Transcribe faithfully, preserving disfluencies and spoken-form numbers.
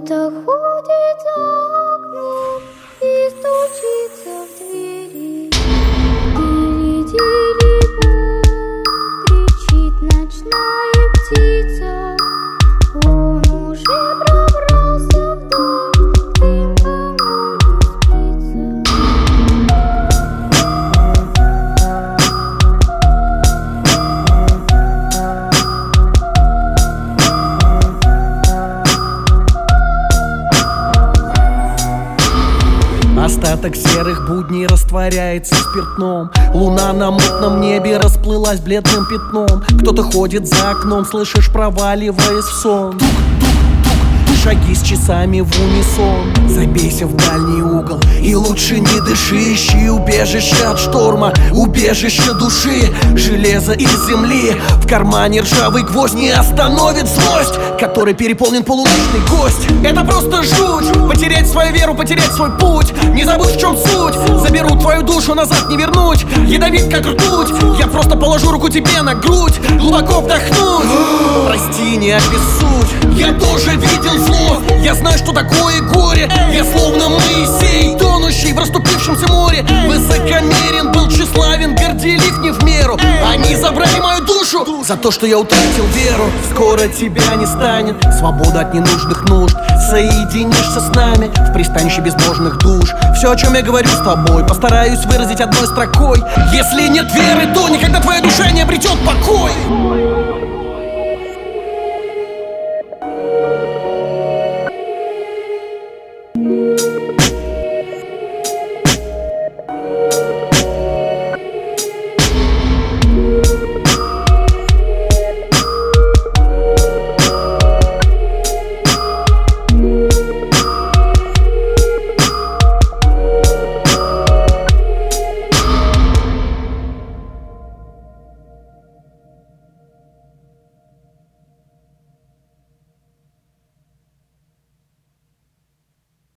Кто-то ходит за окном и стучится в двери. Дили-дили-бо, кричит ночная птица. Он уже пробрался в дом, им кому не спится. Остаток серых будней растворяется в спиртном. Луна на мутном небе расплылась бледным пятном. Кто-то ходит за окном, слышишь, проваливаясь в сон. Шаги с часами в унисон. Забейся в дальний угол и лучше не дыши. Ищи убежище от шторма, убежище души. Железо из земли, в кармане ржавый гвоздь не остановит злость, который переполнен полуночный гость. Это просто жуть, потерять свою веру, потерять свой путь. Не забудь, в чем суть, заберу твою душу, назад не вернуть. Ядовит как ртуть, я просто положу руку тебе на грудь. Глубоко вдохнуть, прости, не обессудь. Я тоже видел зло, я знаю, что такое горе. Я словно Моисей, тонущий в расступившемся море. Высокомерен, был тщеславен, горделив не в меру. Они забрали мою душу за то, что я утратил веру. Скоро тебя не станет, свобода от ненужных нужд. Соединишься с нами в пристанище безбожных душ. Все, о чем я говорю с тобой, постараюсь выразить одной строкой. Если нет веры, то никогда твоя душа не обретет покой.